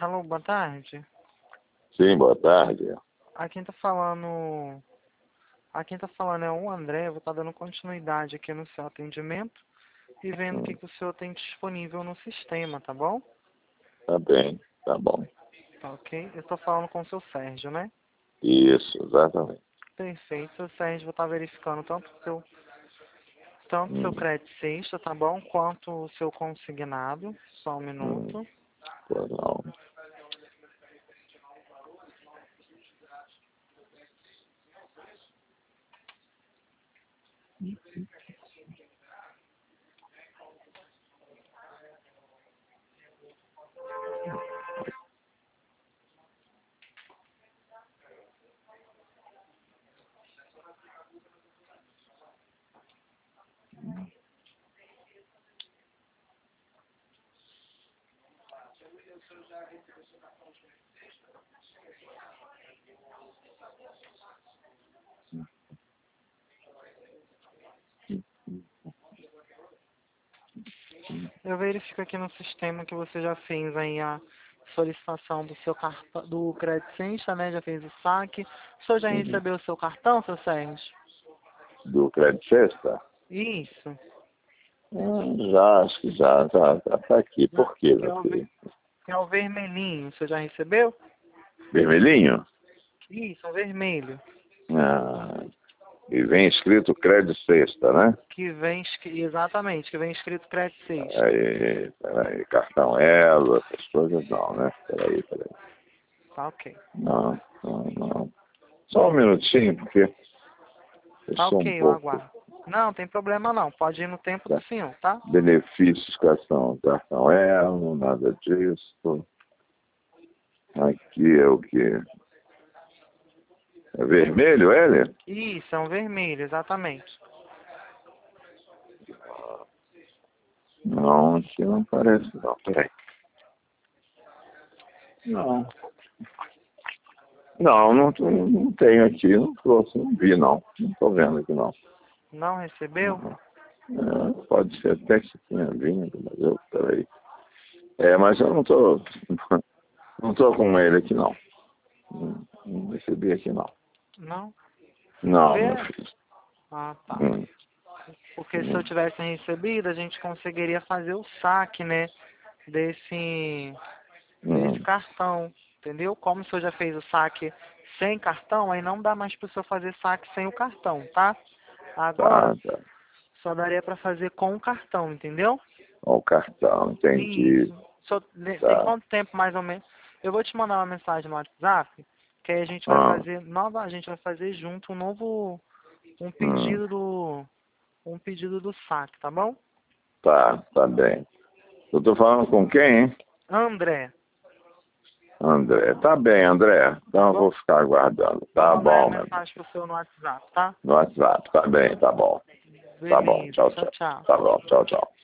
Alô, boa tarde. Sim, boa tarde. Aqui quem tá falando. Aqui quem tá falando é o André. Eu vou estar dando continuidade aqui no seu atendimento e vendo o que o senhor tem disponível no sistema, tá bom? Tá bem, tá bom. Tá ok? Eu tô falando com o seu Sérgio, né? Isso, exatamente. Perfeito, seu Sérgio, vou estar verificando tanto o seu crédito sexta, tá bom? Quanto o seu consignado. Só um minuto. Pois não. Eu verifico aqui no sistema que você já fez aí a solicitação do seu cartão, do crédito sexta, né? Já fez o saque. O senhor já recebeu o seu cartão, seu Sérgio? Do crédito sexta? Isso. Já, acho que já tá aqui. Por quê, Que é meu filho? que é o vermelhinho. O senhor já recebeu? Vermelhinho? Isso, o vermelho. Ah, e vem escrito crédito sexta, né? Exatamente, que vem escrito crédito sexta. Peraí, cartão Elo, essas coisas não, né? Peraí. Tá ok. Não. Só um minutinho, porque eu Tá sou um ok, eu pouco... aguardo. Não, tem problema não. Pode ir no tempo do senhor, tá? Benefícios cartão Elo, nada disso. Aqui é o quê? É vermelho, ele? Isso, é um vermelho, exatamente. Não, aqui não parece não. Peraí. Não. Não tenho aqui, não trouxe, não vi não. Não tô vendo aqui não. Não recebeu? Pode ser até que tenha vindo, mas peraí. Mas eu não tô com ele aqui não. Não recebi aqui não. Não? Não, Vê? meu filho. Ah, tá. Hum, Porque se eu tivesse recebido, a gente conseguiria fazer o saque, né? Desse hum. cartão, entendeu? Como o senhor já fez o saque sem cartão, aí não dá mais para o senhor fazer saque sem o cartão, tá? Agora, Tá. só daria para fazer com o cartão, entendeu? Ó, o cartão, entendi. Isso. Tem Tá. quanto tempo mais ou menos? Eu vou te mandar uma mensagem no WhatsApp, que aí a gente vai Ah, fazer a gente vai fazer junto um hum. pedido um pedido do saque, tá bom? Tá bem. Eu tô falando com quem, hein? André, André. Tá bem, André. tá Então eu bom? vou ficar aguardando. Vou Tá mandar a bom, meu amigo. mensagem pro seu no WhatsApp, tá? No WhatsApp. Tá bem, tá bom. Tá bom. Beleza. Tchau, Tchau, tchau. tchau. Tá bom, tchau.